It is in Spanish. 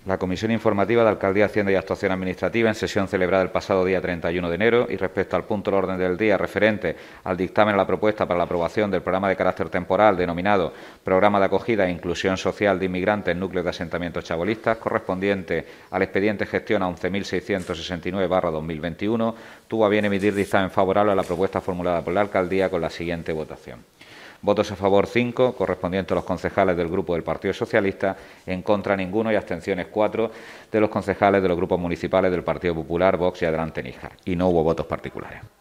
La Comisión Informativa de Alcaldía, Hacienda y Actuación Administrativa, en sesión celebrada el pasado día 31 de enero, y respecto al punto del orden del día referente al dictamen a la propuesta para la aprobación del programa de carácter temporal denominado Programa de Acogida e Inclusión Social de Inmigrantes en Núcleos de Asentamientos Chabolistas, correspondiente al expediente gestión a 11.669/2021, tuvo a bien emitir dictamen favorable a la propuesta formulada por la Alcaldía con la siguiente votación. Votos a favor 5, correspondientes a los concejales del Grupo del Partido Socialista, en contra ninguno y abstenciones 4 de los concejales de los grupos municipales del Partido Popular, Vox y Adelante Níjar. Y no hubo votos particulares.